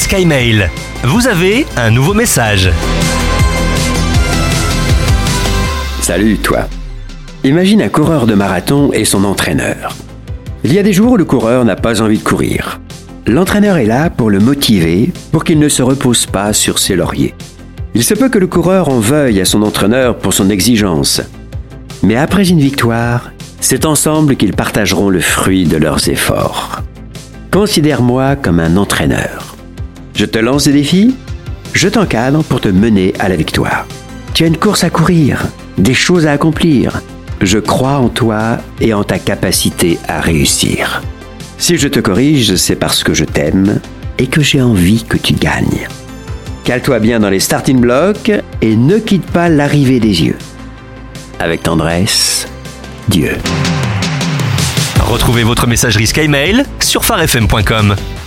SkyMail. Vous avez un nouveau message. Salut toi. Imagine un coureur de marathon et son entraîneur. Il y a des jours où le coureur n'a pas envie de courir. L'entraîneur est là pour le motiver, pour qu'il ne se repose pas sur ses lauriers. Il se peut que le coureur en veuille à son entraîneur pour son exigence. Mais après une victoire, c'est ensemble qu'ils partageront le fruit de leurs efforts. Considère-moi comme un entraîneur. Je te lance des défis, je t'encadre pour te mener à la victoire. Tu as une course à courir, des choses à accomplir. Je crois en toi et en ta capacité à réussir. Si je te corrige, c'est parce que je t'aime et que j'ai envie que tu gagnes. Cale-toi bien dans les starting blocks et ne quitte pas l'arrivée des yeux. Avec tendresse, Dieu. Retrouvez votre messagerie SkyMail sur farfm.com.